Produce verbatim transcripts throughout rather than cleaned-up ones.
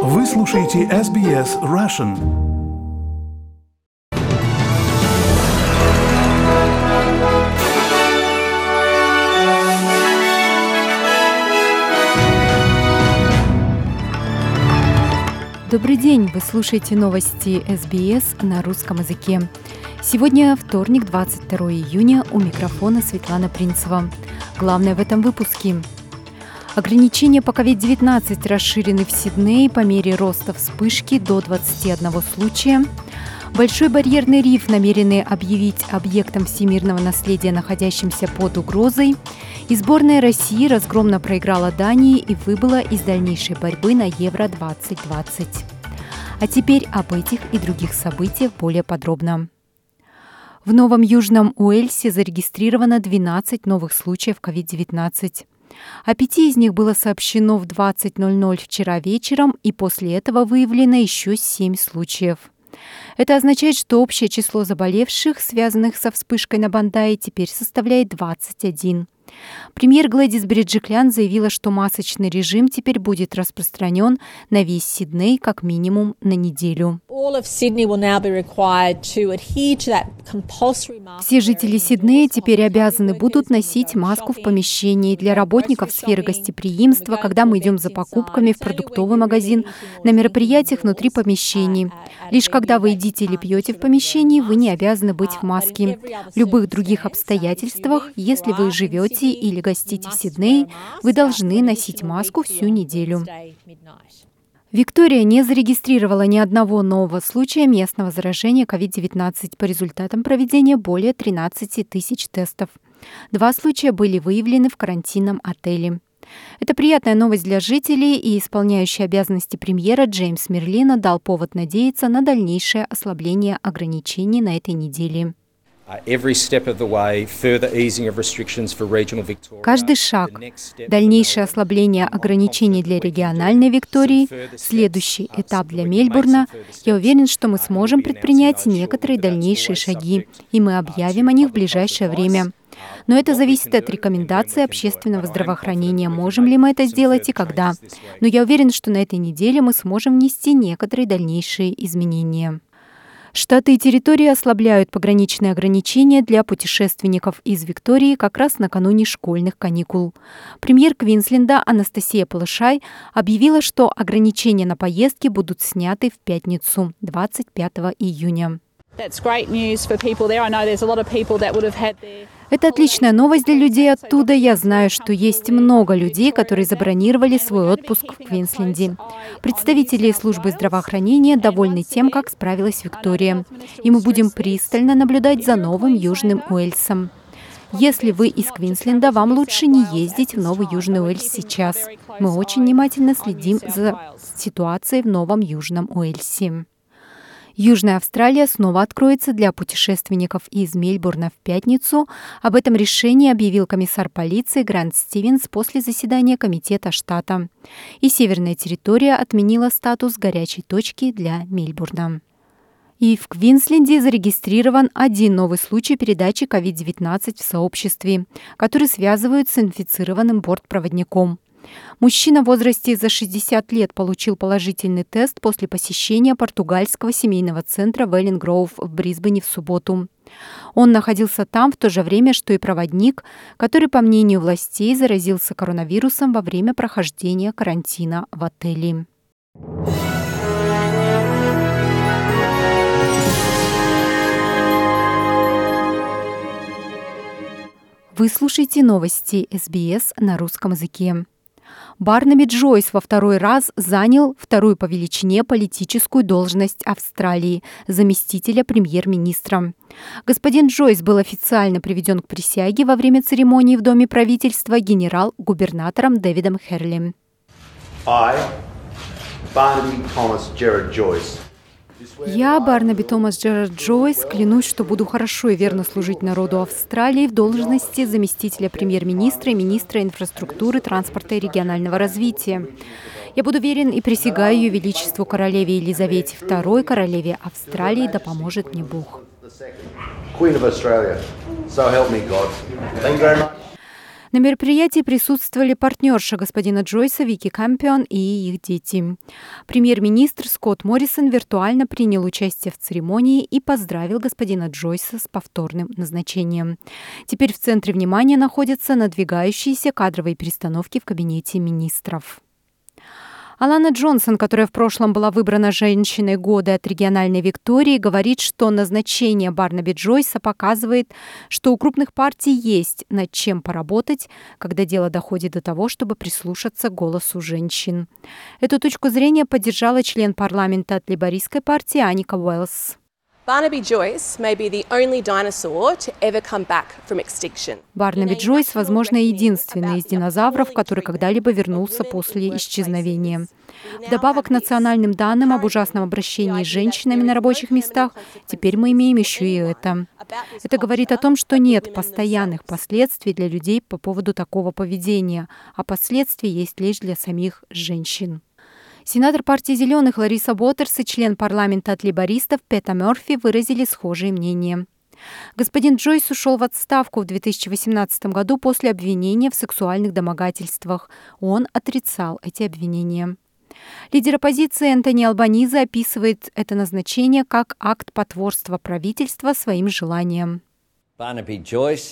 Вы слушаете эс би эс Russian. Добрый день! Вы слушаете новости эс би эс на русском языке. Сегодня вторник, двадцать второго июня, у микрофона Светлана Принцева. Главное в этом выпуске. Ограничения по ковид девятнадцать расширены в Сиднее по мере роста вспышки до двадцати одного случая. Большой барьерный риф намерены объявить объектом всемирного наследия, находящимся под угрозой. И сборная России разгромно проиграла Дании и выбыла из дальнейшей борьбы на Евро двадцать двадцать. А теперь об этих и других событиях более подробно. В Новом Южном Уэльсе зарегистрировано двенадцать новых случаев ковид девятнадцать. О пяти из них было сообщено в двадцать ноль ноль вчера вечером, и после этого выявлено еще семь случаев. Это означает, что общее число заболевших, связанных со вспышкой на Бандае, теперь составляет двадцать один. Премьер Глэдис Береджиклян заявила, что масочный режим теперь будет распространен на весь Сидней как минимум на неделю. Все жители Сиднея теперь обязаны будут носить маску в помещении. Для работников сферы гостеприимства, когда мы идем за покупками в продуктовый магазин, на мероприятиях внутри помещений. Лишь когда вы едите или пьете в помещении, вы не обязаны быть в маске. В любых других обстоятельствах, если вы живете или гостите в Сиднее, вы должны носить маску всю неделю. Виктория не зарегистрировала ни одного нового случая местного заражения ковид девятнадцать по результатам проведения более тринадцати тысяч тестов. Два случая были выявлены в карантинном отеле. Это приятная новость для жителей, и исполняющий обязанности премьера Джеймс Мерлино дал повод надеяться на дальнейшее ослабление ограничений на этой неделе. Каждый шаг, дальнейшее ослабление ограничений для региональной Виктории, следующий этап для Мельбурна, я уверен, что мы сможем предпринять некоторые дальнейшие шаги, и мы объявим о них в ближайшее время. Но это зависит от рекомендаций общественного здравоохранения, можем ли мы это сделать и когда. Но я уверен, что на этой неделе мы сможем внести некоторые дальнейшие изменения. Штаты и территории ослабляют пограничные ограничения для путешественников из Виктории как раз накануне школьных каникул. Премьер Квинсленда Анастасия Палашай объявила, что ограничения на поездки будут сняты в пятницу, двадцать пятого июня. Это отличная новость для людей оттуда. Я знаю, что есть много людей, которые забронировали свой отпуск в Квинсленде. Представители службы здравоохранения довольны тем, как справилась Виктория. И мы будем пристально наблюдать за Новым Южным Уэльсом. Если вы из Квинсленда, вам лучше не ездить в Новый Южный Уэльс сейчас. Мы очень внимательно следим за ситуацией в Новом Южном Уэльсе. Южная Австралия снова откроется для путешественников из Мельбурна в пятницу. Об этом решении объявил комиссар полиции Грант Стивенс после заседания комитета штата. И Северная территория отменила статус горячей точки для Мельбурна. И в Квинсленде зарегистрирован один новый случай передачи ковид девятнадцать в сообществе, который связывают с инфицированным бортпроводником. Мужчина в возрасте за шестьдесят лет получил положительный тест после посещения португальского семейного центра Welling Grove в Брисбене в субботу. Он находился там в то же время, что и проводник, который, по мнению властей, заразился коронавирусом во время прохождения карантина в отеле. Вы слушаете новости эс би эс на русском языке. Барнаби Джойс во второй раз занял вторую по величине политическую должность Австралии – заместителя премьер-министра. Господин Джойс был официально приведен к присяге во время церемонии в Доме правительства генерал-губернатором Дэвидом Херли. I, Barnaby Thomas Gerard Joyce, Я, Барнаби Томас Джерард Джойс, клянусь, что буду хорошо и верно служить народу Австралии в должности заместителя премьер-министра и министра инфраструктуры, транспорта и регионального развития. Я буду верен и присягаю Ее Величеству королеве Елизавете второй, королеве Австралии, да поможет мне Бог. На мероприятии присутствовали партнерша господина Джойса Вики Кампион и их дети. Премьер-министр Скотт Моррисон виртуально принял участие в церемонии и поздравил господина Джойса с повторным назначением. Теперь в центре внимания находятся надвигающиеся кадровые перестановки в кабинете министров. Алана Джонсон, которая в прошлом была выбрана женщиной года от региональной Виктории, говорит, что назначение Барнаби Джойса показывает, что у крупных партий есть над чем поработать, когда дело доходит до того, чтобы прислушаться к голосу женщин. Эту точку зрения поддержала член парламента от лейбористской партии Аника Уэллс. Barnaby Joyce may be the only dinosaur to ever come back from extinction. Барнаби Джойс, возможно, единственный из динозавров, который когда-либо вернулся после исчезновения. Вдобавок к национальным данным об ужасном обращении с женщинами на рабочих местах, теперь мы имеем еще и это. Это говорит о том, что нет постоянных последствий для людей по поводу такого поведения, а последствия есть лишь для самих женщин. Сенатор партии «Зеленых» Лариса Уотерс и член парламента от лейбористов Пета Мёрфи выразили схожие мнения. Господин Джойс ушел в отставку в две тысячи восемнадцатом году после обвинения в сексуальных домогательствах. Он отрицал эти обвинения. Лидер оппозиции Энтони Албаниза описывает это назначение как акт потворства правительства своим желаниям. Барнаби Джойс,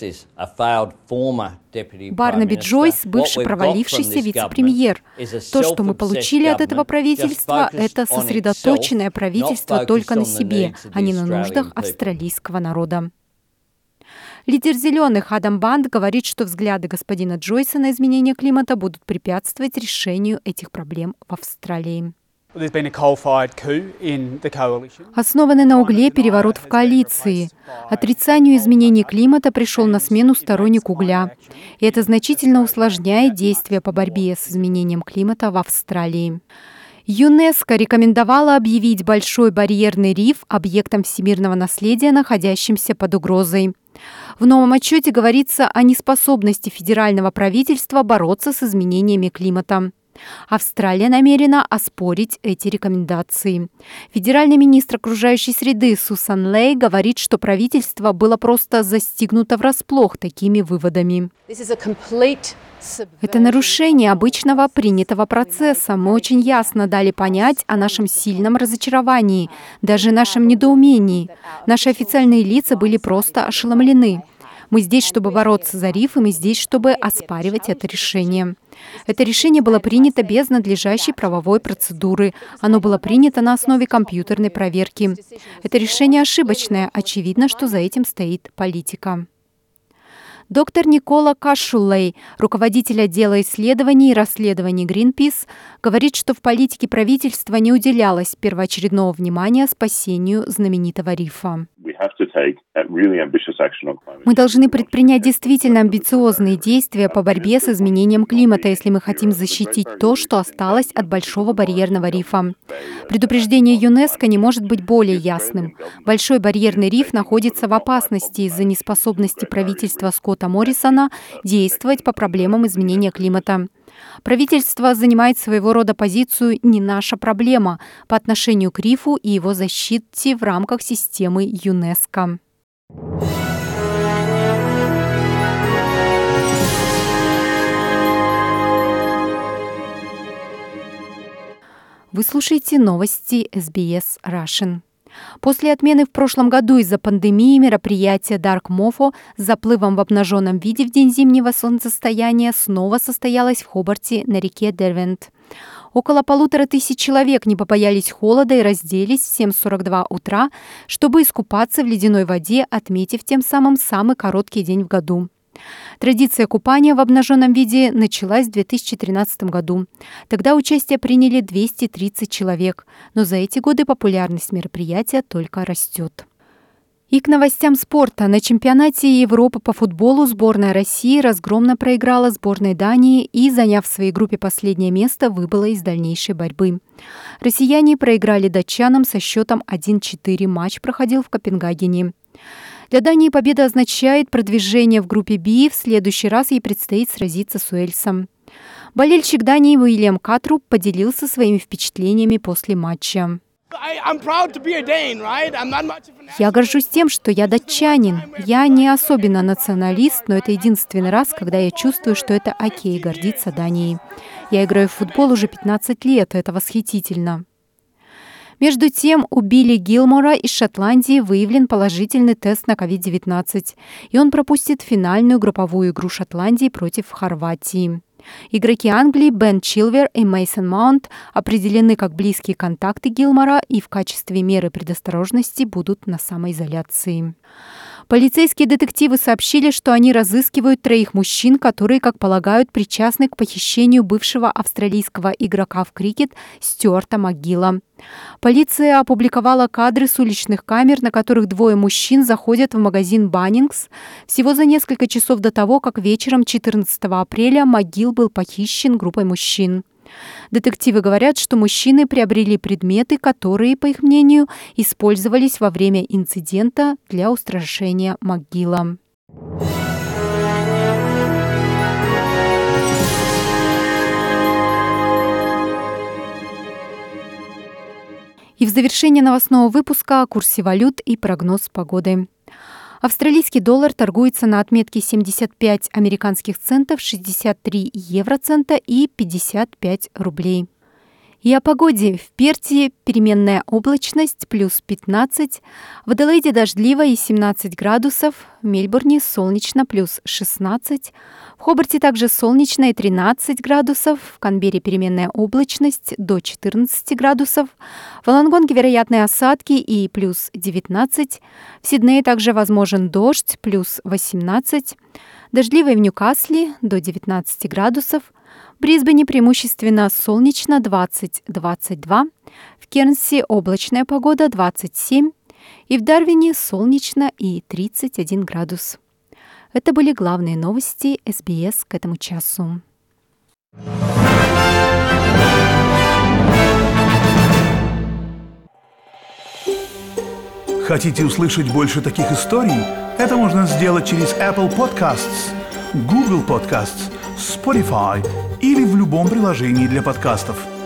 бывший провалившийся вице-премьер. То, что мы получили от этого правительства, это сосредоточенное правительство только на себе, а не на нуждах австралийского народа. Лидер «Зеленых» Адам Банд говорит, что взгляды господина Джойса на изменение климата будут препятствовать решению этих проблем в Австралии. Основанный на угле переворот в коалиции. Отрицанию изменений климата пришел на смену сторонник угля. И это значительно усложняет действия по борьбе с изменением климата в Австралии. ЮНЕСКО рекомендовала объявить Большой барьерный риф объектом всемирного наследия, находящимся под угрозой. В новом отчете говорится о неспособности федерального правительства бороться с изменениями климата. Австралия намерена оспорить эти рекомендации. Федеральный министр окружающей среды Сусан Лей говорит, что правительство было просто застигнуто врасплох такими выводами. Это нарушение обычного принятого процесса. Мы очень ясно дали понять о нашем сильном разочаровании, даже нашем недоумении. Наши официальные лица были просто ошеломлены. Мы здесь, чтобы бороться за риф, и мы здесь, чтобы оспаривать это решение. Это решение было принято без надлежащей правовой процедуры. Оно было принято на основе компьютерной проверки. Это решение ошибочное. Очевидно, что за этим стоит политика. Доктор Никола Кашулей, руководитель отдела исследований и расследований Greenpeace, говорит, что в политике правительства не уделялось первоочередного внимания спасению знаменитого рифа. Мы должны предпринять действительно амбициозные действия по борьбе с изменением климата, если мы хотим защитить то, что осталось от Большого барьерного рифа. Предупреждение ЮНЕСКО не может быть более ясным. Большой барьерный риф находится в опасности из-за неспособности правительства Скотта Моррисона действовать по проблемам изменения климата. Правительство занимает своего рода позицию «не наша проблема» по отношению к рифу и его защите в рамках системы ЮНЕСКО. Вы слушаете новости эс би эс Russian. После отмены в прошлом году из-за пандемии мероприятия Dark Mofo с заплывом в обнаженном виде в день зимнего солнцестояния снова состоялось в Хобарте на реке Дервент. Около полутора тысяч человек не побоялись холода и разделись в семь сорок два утра, чтобы искупаться в ледяной воде, отметив тем самым самый короткий день в году. Традиция купания в обнаженном виде началась в две тысячи тринадцатом году. Тогда участие приняли двести тридцать человек, но за эти годы популярность мероприятия только растет. И к новостям спорта. На чемпионате Европы по футболу сборная России разгромно проиграла сборной Дании и, заняв в своей группе последнее место, выбыла из дальнейшей борьбы. Россияне проиграли датчанам со счетом один-четыре. Матч проходил в Копенгагене. Для Дании победа означает продвижение в группе Б. В следующий раз ей предстоит сразиться с Уэльсом. Болельщик Дании Уильям Катруп поделился своими впечатлениями после матча. Я горжусь тем, что я датчанин. Я не особенно националист, но это единственный раз, когда я чувствую, что это окей гордиться Данией. Я играю в футбол уже пятнадцать лет, это восхитительно. Между тем, у Билли Гилмора из Шотландии выявлен положительный тест на ковид девятнадцать, и он пропустит финальную групповую игру Шотландии против Хорватии. Игроки Англии Бен Чилвер и Мейсон Маунт определены как близкие контакты Гилмора и в качестве меры предосторожности будут на самоизоляции. Полицейские детективы сообщили, что они разыскивают троих мужчин, которые, как полагают, причастны к похищению бывшего австралийского игрока в крикет Стюарта Макгилла. Полиция опубликовала кадры с уличных камер, на которых двое мужчин заходят в магазин Баннингс всего за несколько часов до того, как вечером четырнадцатого апреля Макгилл был похищен группой мужчин. Детективы говорят, что мужчины приобрели предметы, которые, по их мнению, использовались во время инцидента для устрашения Макгилла. И в завершение новостного выпуска о курсе валют и прогноз погоды. Австралийский доллар торгуется на отметке семьдесят пять американских центов, шестьдесят три евроцента и пятьдесят пять рублей. И о погоде. В Перте переменная облачность плюс пятнадцать, в Аделаиде дождливо и семнадцать градусов, в Мельбурне солнечно плюс шестнадцать, в Хобарте также солнечно и тринадцать градусов, в Канберре переменная облачность до четырнадцати градусов, в Волонгонге вероятные осадки и плюс девятнадцать, в Сиднее также возможен дождь плюс восемнадцать, дождливо и в Ньюкасле до девятнадцати градусов, в Брисбене преимущественно солнечно двадцать - двадцать два, в Кернсе облачная погода двадцать семь и в Дарвине солнечно и тридцать один градус. Это были главные новости эс би эс к этому часу. Хотите услышать больше таких историй? Это можно сделать через Apple Podcasts, Google Podcasts, Spotify или в любом приложении для подкастов.